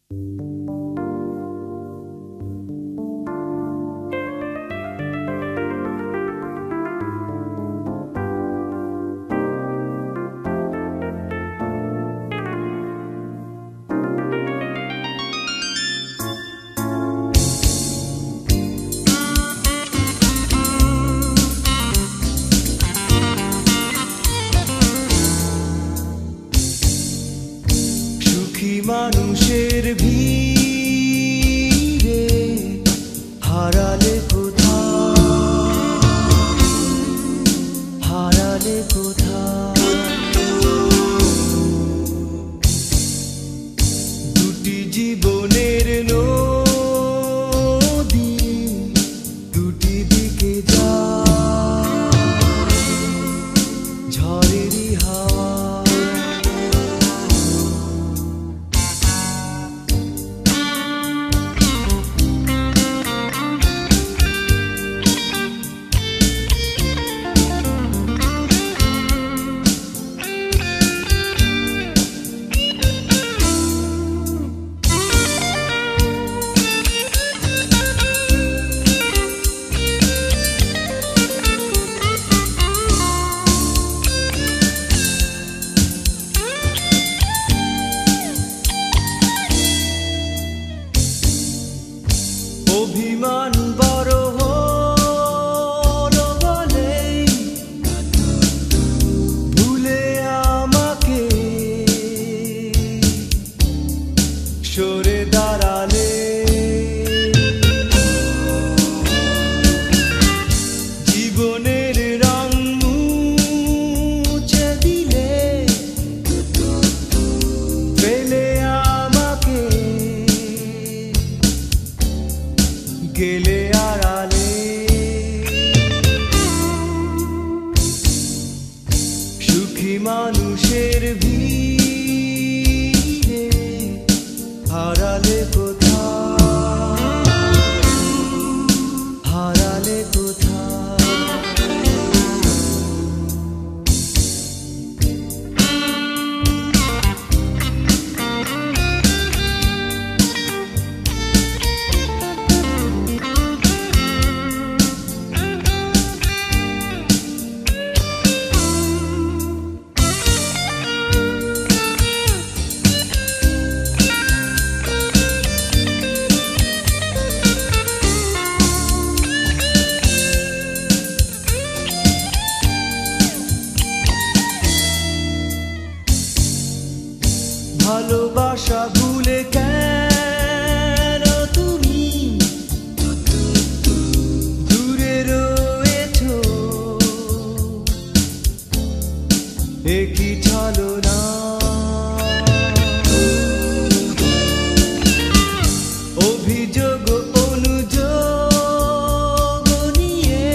মানুষের ভিড়ে হারালে কোথায় দুটি জীবনের নদী দুটি দিকে যায় ঝড়েরই হাওয়া অভিমান বড় হলো বলেই ভুলে আমাকে সরে দাঁড়ালে জীবনের রং মুছে দিলে ফেলে আমাকে গেলে আড়ালে সুখী মানুষের ভিড়ে হারালে কোথায় ভালোবাসা ভুলে কেন তুমি দূরে রয়েছো একই ছলনা অভিযোগ অনুযোগ নিয়ে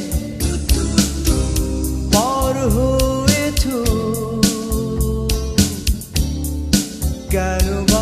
পর হয়েছো কেন